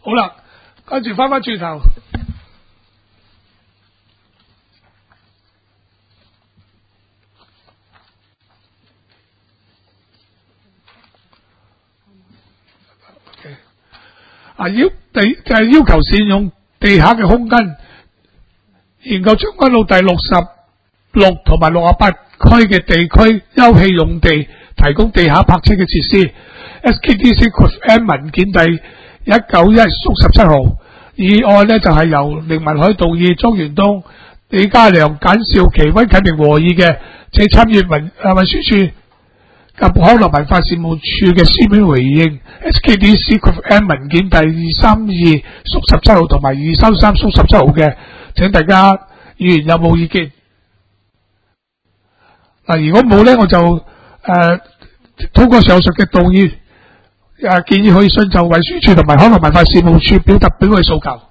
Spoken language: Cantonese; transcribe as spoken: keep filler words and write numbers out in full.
好啦，跟住翻翻轉頭。啊，要地就係要求善用地下嘅空間，研究將軍澳第六十六同埋六十八區嘅地區休憩用地提供地下泊車嘅設施。S K D C M 文件第一九一縮十七號議案呢，就係、是、由凌文海動議，莊元東、李家良、簡少琪、溫啟明和議嘅，且參與文誒運輸署及康樂文化事務處嘅書面回應。S K D C M 文件第二三二縮十七號同埋二三三縮十七號嘅，請大家議員有冇意見？嗱，如果冇咧，我就誒、呃、通過上述嘅動議誒、呃、建議，可以信就運輸署同埋康樂文化事務處表達表佢訴求。